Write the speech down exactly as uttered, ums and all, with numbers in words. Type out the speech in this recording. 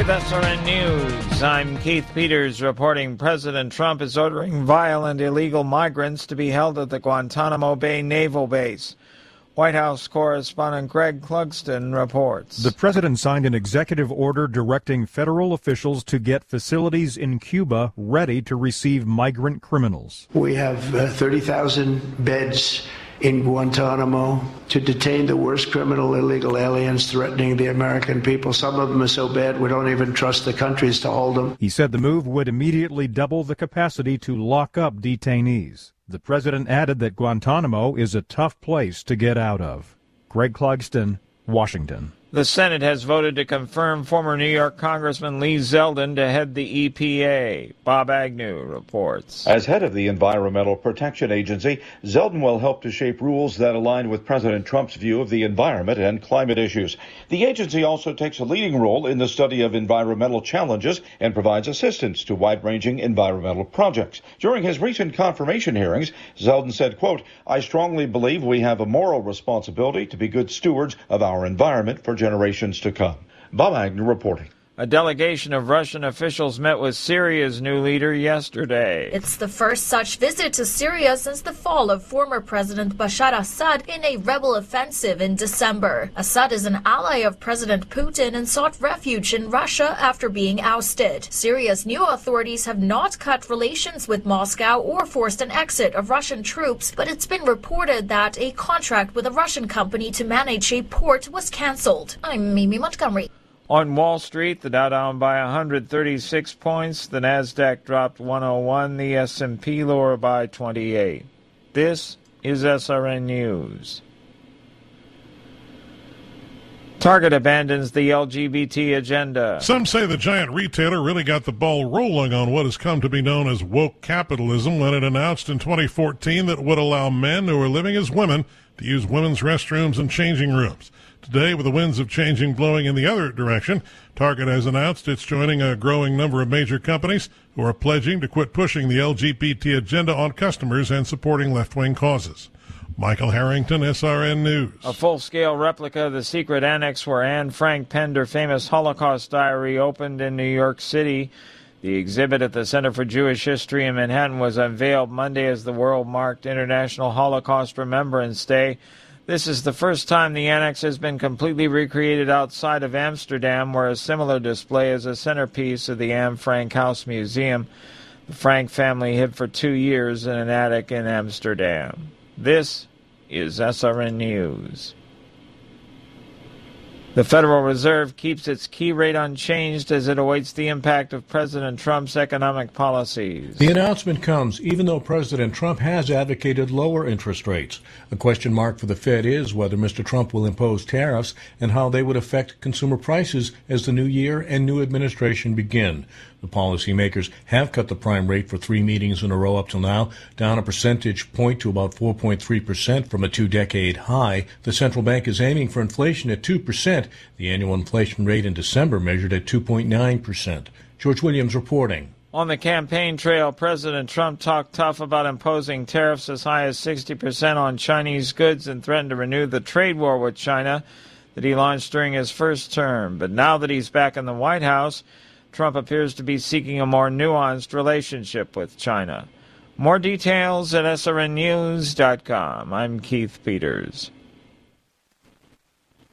with S R N News. I'm Keith Peters reporting President Trump is ordering violent illegal migrants to be held at the Guantanamo Bay Naval Base. White House correspondent Greg Clugston reports. The president signed an executive order directing federal officials to get facilities in Cuba ready to receive migrant criminals. We have uh, thirty thousand beds in Guantanamo to detain the worst criminal illegal aliens threatening the American people. Some of them are so bad we don't even trust the countries to hold them. He said the move would immediately double the capacity to lock up detainees. The president added that Guantanamo is a tough place to get out of. Greg Clugston, Washington. The Senate has voted to confirm former New York Congressman Lee Zeldin to head the E P A. Bob Agnew reports. As head of the Environmental Protection Agency, Zeldin will help to shape rules that align with President Trump's view of the environment and climate issues. The agency also takes a leading role in the study of environmental challenges and provides assistance to wide-ranging environmental projects. During his recent confirmation hearings, Zeldin said, quote, "I strongly believe we have a moral responsibility to be good stewards of our environment for generations to come." Bob Agnew reporting. A delegation of Russian officials met with Syria's new leader yesterday. It's the first such visit to Syria since the fall of former President Bashar Assad in a rebel offensive in December. Assad is an ally of President Putin and sought refuge in Russia after being ousted. Syria's new authorities have not cut relations with Moscow or forced an exit of Russian troops, but it's been reported that a contract with a Russian company to manage a port was canceled. I'm Mimi Montgomery. On Wall Street, the Dow down by one hundred thirty-six points, the Nasdaq dropped one oh one, the S and P lower by twenty-eight. This is S R N News. Target abandons the L G B T agenda. Some say the giant retailer really got the ball rolling on what has come to be known as woke capitalism when it announced in twenty fourteen that it would allow men who are living as women to use women's restrooms and changing rooms. Today, with the winds of changing blowing in the other direction, Target has announced it's joining a growing number of major companies who are pledging to quit pushing the L G B T agenda on customers and supporting left-wing causes. Michael Harrington, S R N News. A full-scale replica of the secret annex where Anne Frank penned her famous Holocaust diary opened in New York City. The exhibit at the Center for Jewish History in Manhattan was unveiled Monday as the world marked International Holocaust Remembrance Day. This is the first time the annex has been completely recreated outside of Amsterdam, where a similar display is a centerpiece of the Anne Frank House Museum. The Frank family hid for two years in an attic in Amsterdam. This is S R N News. The Federal Reserve keeps its key rate unchanged as it awaits the impact of President Trump's economic policies. The announcement comes even though President Trump has advocated lower interest rates. A question mark for the Fed is whether Mister Trump will impose tariffs and how they would affect consumer prices as the new year and new administration begin. The policymakers have cut the prime rate for three meetings in a row up till now, down a percentage point to about four point three percent from a two-decade high. The central bank is aiming for inflation at two percent. The annual inflation rate in December measured at two point nine percent. George Williams reporting. On the campaign trail, President Trump talked tough about imposing tariffs as high as sixty percent on Chinese goods and threatened to renew the trade war with China that he launched during his first term. But now that he's back in the White House, Trump appears to be seeking a more nuanced relationship with China. More details at S R N news dot com. I'm Keith Peters.